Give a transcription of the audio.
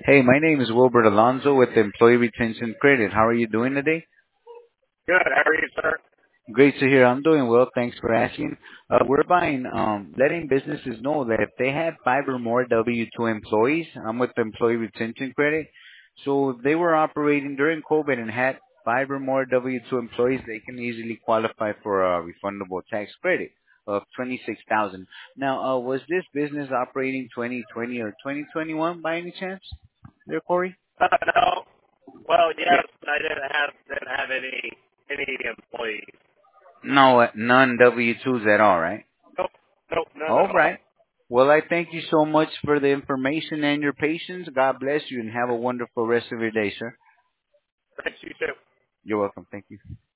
Hey, my name is Wilbert Alonso with Employee Retention Credit. How are you doing today? Good. How are you, sir? Great to hear. I'm doing well. Thanks for asking. We're letting businesses know that if they had five or more W-2 employees, I'm with Employee Retention Credit. So if they were operating during COVID and had five or more W-2 employees, they can easily qualify for a refundable tax credit of 26,000. Now, was this business operating 2020 or 2021 by any chance, there, Corey? No. Well, Yeah. yes, I didn't have any employees. No, none W-2s at all, right? Nope. Nope. None All at all. right. Well, I thank you so much for the information and your patience. God bless you and have a wonderful rest of your day, sir. Thanks, you too. You're welcome. Thank you.